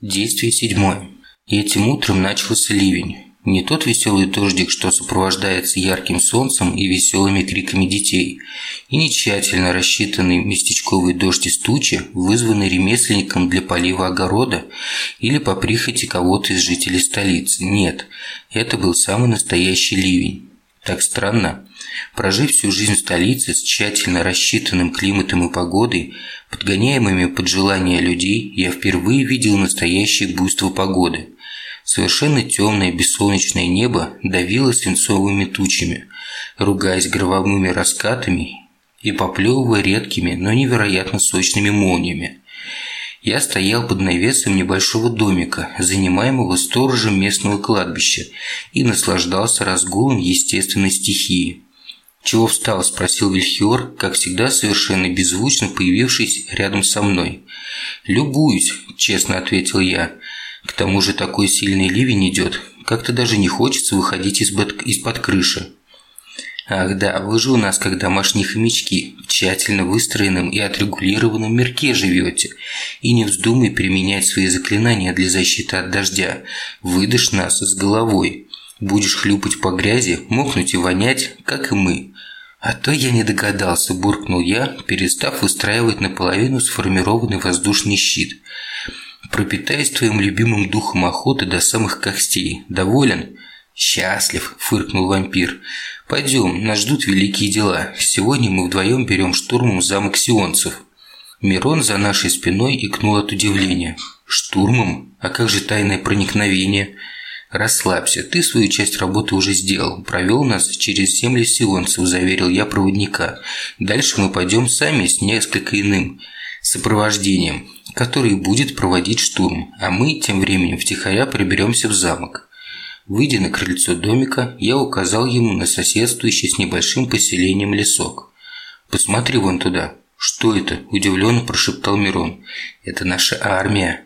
Действие 7. И этим утром начался ливень. Не тот веселый дождик, что сопровождается ярким солнцем и веселыми криками детей, и не тщательно рассчитанный местечковый дождь из тучи, вызванный ремесленником для полива огорода или по прихоти кого-то из жителей столицы. Нет, это был самый настоящий ливень. Так странно. Прожив всю жизнь в столице с тщательно рассчитанным климатом и погодой, подгоняемыми под желания людей, я впервые видел настоящее буйство погоды. Совершенно темное бессолнечное небо давило свинцовыми тучами, ругаясь громовыми раскатами и поплевывая редкими, но невероятно сочными молниями. Я стоял под навесом небольшого домика, занимаемого сторожем местного кладбища, и наслаждался разгулом естественной стихии. «Чего встал?» – спросил Вильхиор, как всегда совершенно беззвучно появившись рядом со мной. «Любуюсь», – честно ответил я. «К тому же такой сильный ливень идет, как-то даже не хочется выходить из-под крыши». «Ах да, вы же у нас как домашние хомячки, в тщательно выстроенном и отрегулированном мирке живете. И не вздумай применять свои заклинания для защиты от дождя. Выдашь нас с головой. Будешь хлюпать по грязи, мокнуть и вонять, как и мы». «А то я не догадался», – буркнул я, перестав выстраивать наполовину сформированный воздушный щит. «Пропитаюсь твоим любимым духом охоты до самых костей. Доволен?» «Счастлив», – фыркнул вампир. «Пойдем, нас ждут великие дела. Сегодня мы вдвоем берем штурмом замок сионцев». Мирон за нашей спиной икнул от удивления. «Штурмом? А как же тайное проникновение?» «Расслабься, ты свою часть работы уже сделал. Провел нас через земли сионцев», – заверил я проводника. «Дальше мы пойдем сами с несколько иным сопровождением, который будет проводить штурм, а мы тем временем втихаря приберемся в замок». Выйдя на крыльцо домика, я указал ему на соседствующий с небольшим поселением лесок. «Посмотри вон туда». «Что это?» – удивленно прошептал Мирон. «Это наша армия».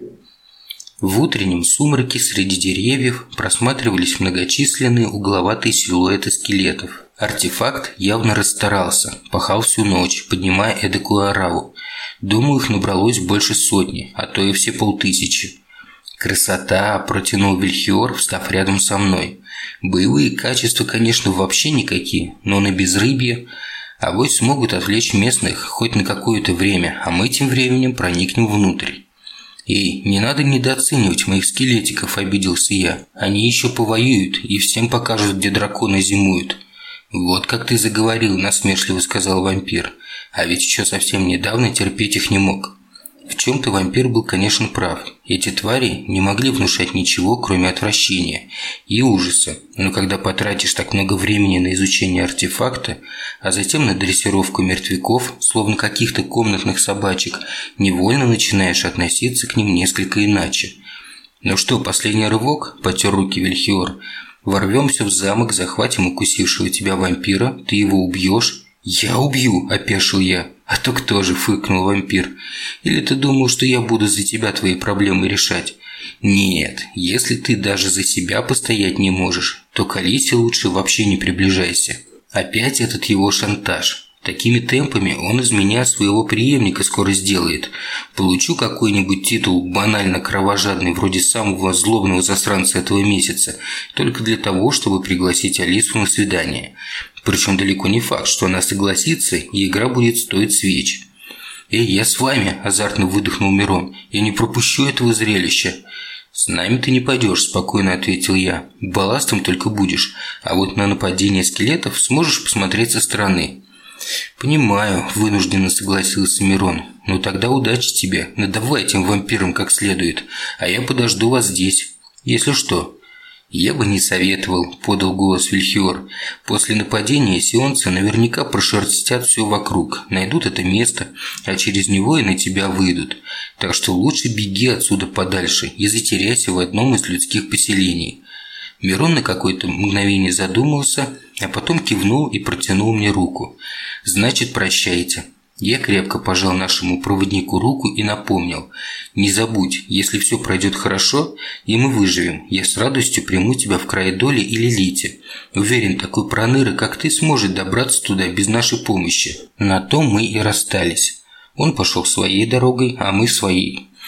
В утреннем сумраке среди деревьев просматривались многочисленные угловатые силуэты скелетов. Артефакт явно расстарался, пахал всю ночь, поднимая эдакую ораву. Думаю, их набралось больше сотни, а то и все 500. «Красота!» – протянул Вильхиор, встав рядом со мной. «Боевые качества, конечно, вообще никакие, но на безрыбье авось смогут отвлечь местных хоть на какое-то время, а мы тем временем проникнем внутрь». «Эй, не надо недооценивать моих скелетиков», – обиделся я. «Они еще повоюют и всем покажут, где драконы зимуют». «Вот как ты заговорил», – насмешливо сказал вампир. «А ведь еще совсем недавно терпеть их не мог». В чем-то вампир был, конечно, прав. Эти твари не могли внушать ничего, кроме отвращения и ужаса. Но когда потратишь так много времени на изучение артефакта, а затем на дрессировку мертвяков, словно каких-то комнатных собачек, невольно начинаешь относиться к ним несколько иначе. «Ну что, последний рывок?» – потер руки Вильхиор. «Ворвемся в замок, захватим укусившего тебя вампира, ты его убьешь». «Я убью!» – опешил я. «А то кто же?» – фыркнул вампир. «Или ты думал, что я буду за тебя твои проблемы решать?» «Нет, если ты даже за себя постоять не можешь, то к Алисе лучше вообще не приближайся». Опять этот его шантаж. Такими темпами он из меня своего преемника скоро сделает. Получу какой-нибудь титул банально кровожадный, вроде самого злобного засранца этого месяца, только для того, чтобы пригласить Алису на свидание. Причем далеко не факт, что она согласится, и игра будет стоить свеч. «Эй, я с вами!» – азартно выдохнул Мирон. «Я не пропущу этого зрелища». «С нами ты не пойдешь», – спокойно ответил я. «Балластом только будешь, а вот на нападение скелетов сможешь посмотреть со стороны». «Понимаю», – вынужденно согласился Мирон. «Ну тогда удачи тебе, надавай этим вампирам как следует, а я подожду вас здесь. Если что». «Я бы не советовал», – подал голос Вильхиор. «После нападения сионцы наверняка прошерстят все вокруг, найдут это место, а через него и на тебя выйдут. Так что лучше беги отсюда подальше и затеряйся в одном из людских поселений». Мирон на какое-то мгновение задумался, а потом кивнул и протянул мне руку. «Значит, прощайте». Я крепко пожал нашему проводнику руку и напомнил: «Не забудь, если все пройдет хорошо, и мы выживем, я с радостью приму тебя в край доли и Лилите. Уверен, такой проныра, как ты, сможет добраться туда без нашей помощи». На том мы и расстались. Он пошел своей дорогой, а мы своей.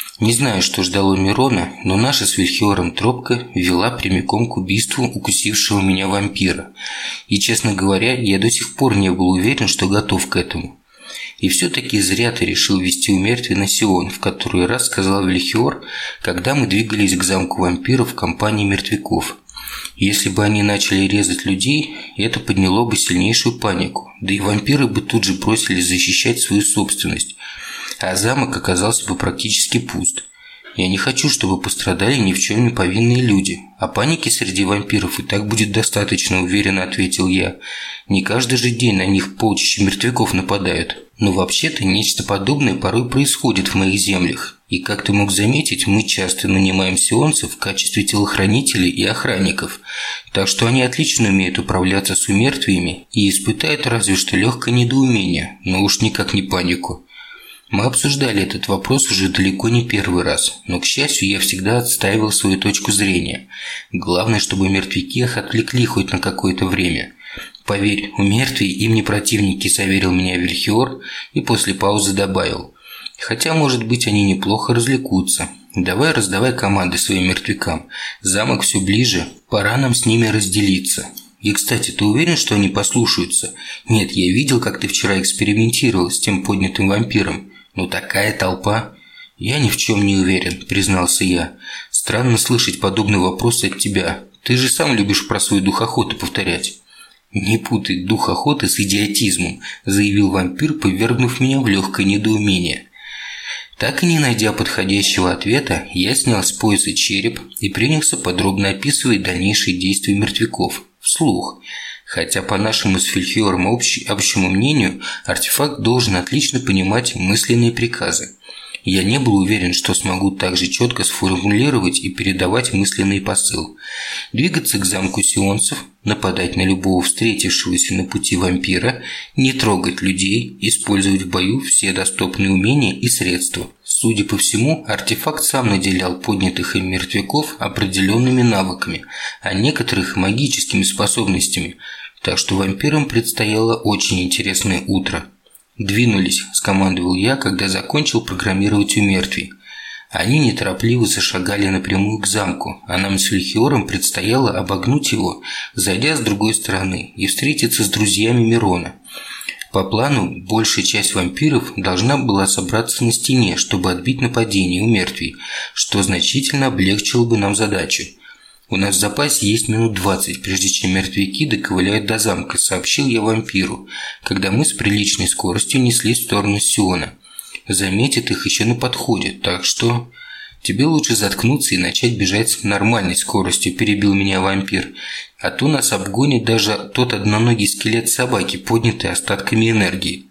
Не знаю, что ждало Мирона, но наша с Вильхиором тропка вела прямиком к убийству укусившего меня вампира. И, честно говоря, я до сих пор не был уверен, что готов к этому. И все-таки зря ты решил вести у мертвей на Сион, в который раз сказал Вильхиор, когда мы двигались к замку вампиров в компании мертвяков. Если бы они начали резать людей, это подняло бы сильнейшую панику, да и вампиры бы тут же бросились защищать свою собственность, а замок оказался бы практически пуст. Я не хочу, чтобы пострадали ни в чем не повинные люди, а паники среди вампиров и так будет достаточно, уверенно ответил я. Не каждый же день на них полчища мертвяков нападают. Но вообще-то нечто подобное порой происходит в моих землях. И, как ты мог заметить, мы часто нанимаем сионцев в качестве телохранителей и охранников. Так что они отлично умеют управляться с умертвиями и испытают разве что легкое недоумение, но уж никак не панику. Мы обсуждали этот вопрос уже далеко не первый раз, но, к счастью, я всегда отстаивал свою точку зрения. Главное, чтобы мертвяки их отвлекли хоть на какое-то время. «Поверь, у мертвей им не противники», – заверил меня Вильхиор и после паузы добавил. «Хотя, может быть, они неплохо развлекутся. Давай раздавай команды своим мертвякам. Замок все ближе, пора нам с ними разделиться». И, кстати, ты уверен, что они послушаются? Нет, я видел, как ты вчера экспериментировал с тем поднятым вампиром. Ну такая толпа. Я ни в чем не уверен, признался я. Странно слышать подобный вопрос от тебя. Ты же сам любишь про свой дух охоты повторять. Не путай дух охоты с идиотизмом, заявил вампир, повергнув меня в легкое недоумение. Так и не найдя подходящего ответа, я снял с пояса череп и принялся подробно описывать дальнейшие действия мертвяков. Вслух. Хотя, по нашему с Вильхиором общему мнению, артефакт должен отлично понимать мысленные приказы. Я не был уверен, что смогу так же четко сформулировать и передавать мысленный посыл. Двигаться к замку сионцев, нападать на любого встретившегося на пути вампира, не трогать людей, использовать в бою все доступные умения и средства. Судя по всему, артефакт сам наделял поднятых им мертвяков определенными навыками, а некоторых магическими способностями, так что вампирам предстояло очень интересное утро. «Двинулись», – скомандовал я, когда закончил программировать у мертвей. Они неторопливо зашагали напрямую к замку, а нам с Вильхиором предстояло обогнуть его, зайдя с другой стороны, и встретиться с друзьями Мирона. По плану, большая часть вампиров должна была собраться на стене, чтобы отбить нападение у мертвей, что значительно облегчило бы нам задачу. «У нас в запасе есть минут 20, прежде чем мертвяки доковыляют до замка», – сообщил я вампиру, когда мы с приличной скоростью неслись в сторону Сиона. «Заметят их еще на подходе, так что...» «Тебе лучше заткнуться и начать бежать с нормальной скоростью», – перебил меня вампир. «А то нас обгонит даже тот одноногий скелет собаки, поднятый остатками энергии».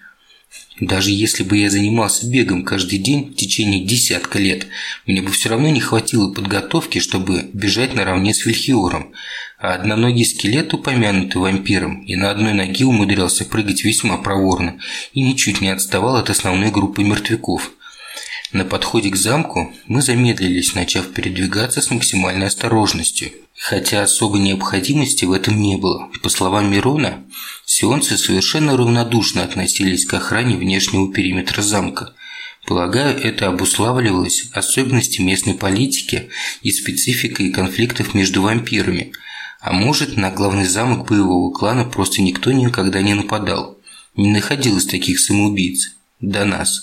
Даже если бы я занимался бегом каждый день в течение десятка лет, мне бы все равно не хватило подготовки, чтобы бежать наравне с Вильхиором. А одноногий скелет, упомянутый вампиром, и на одной ноге умудрялся прыгать весьма проворно и ничуть не отставал от основной группы мертвяков. На подходе к замку мы замедлились, начав передвигаться с максимальной осторожностью. Хотя особой необходимости в этом не было. По словам Мирона, сионцы совершенно равнодушно относились к охране внешнего периметра замка. Полагаю, это обуславливалось особенностями местной политики и спецификой конфликтов между вампирами. А может, на главный замок боевого клана просто никто никогда не нападал. Не находилось таких самоубийц. До нас.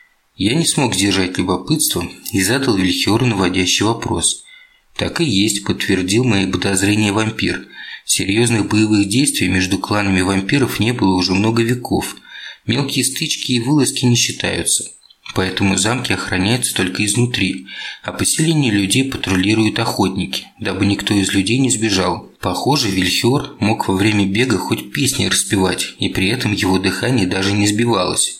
Я не смог сдержать любопытство и задал Вильхиору наводящий вопрос. «Так и есть», – подтвердил мои подозрения вампир. Серьезных боевых действий между кланами вампиров не было уже много веков. Мелкие стычки и вылазки не считаются. Поэтому замки охраняются только изнутри, а поселение людей патрулируют охотники, дабы никто из людей не сбежал. Похоже, Вильхиор мог во время бега хоть песни распевать, и при этом его дыхание даже не сбивалось.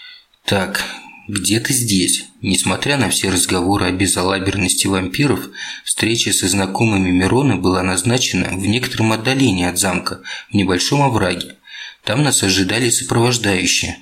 «Так, где-то здесь». Несмотря на все разговоры о безалаберности вампиров, встреча со знакомыми Мирона была назначена в некотором отдалении от замка, в небольшом овраге. Там нас ожидали сопровождающие,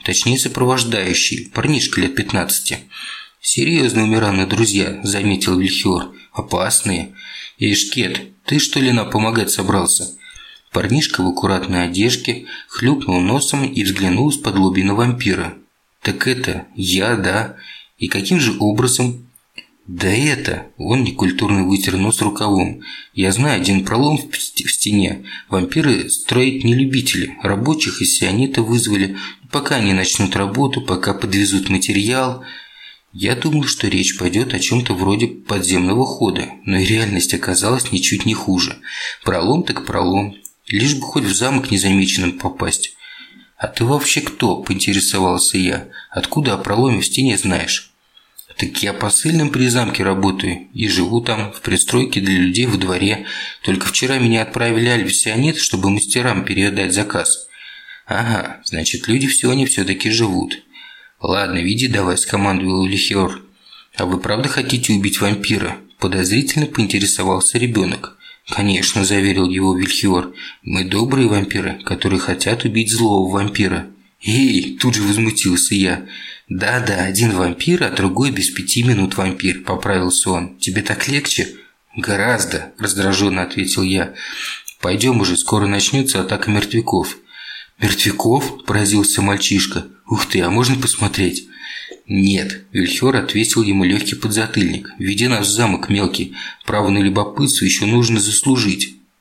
парнишка лет 15. «Серьезные у Мирона друзья», – заметил Вильхиор. «Опасные. Ишкет, ты что ли нам помогать собрался?» Парнишка в аккуратной одежде хлюпнул носом и взглянул из-под лобья на вампира. «Так это я, да? И каким же образом?» «Да это...» – он некультурно вытер нос рукавом. «Я знаю один пролом в стене. Вампиры строить не любители. Рабочих из сионита вызвали. Пока они начнут работу, пока подвезут материал...» Я думал, что речь пойдет о чем-то вроде подземного хода, но и реальность оказалась ничуть не хуже. Пролом так пролом. Лишь бы хоть в замок незамеченным попасть. «А ты вообще кто?» – поинтересовался я. «Откуда о проломе в стене знаешь?» «Так я посыльным при замке работаю и живу там, в пристройке для людей во дворе. Только вчера меня отправили альвисионет, чтобы мастерам передать заказ». «Ага, значит, люди в Сионе все-таки живут». «Ладно, веди давай», – скомандовал Вильхиор. «А вы правда хотите убить вампира?» – подозрительно поинтересовался ребенок. «Конечно», – заверил его Вильхиор. «Мы добрые вампиры, которые хотят убить злого вампира». «Эй!» – тут же возмутился я. «Да-да, один вампир, а другой без 5 минут вампир», – поправился он. «Тебе так легче?» «Гораздо», – раздраженно ответил я. «Пойдем уже, скоро начнется атака мертвяков». «Мертвяков?» – поразился мальчишка. «Ух ты, а можно посмотреть?» «Нет», – Вильхиор отвесил ему легкий подзатыльник. «Веди нас в замок, мелкий. Право на любопытство еще нужно заслужить».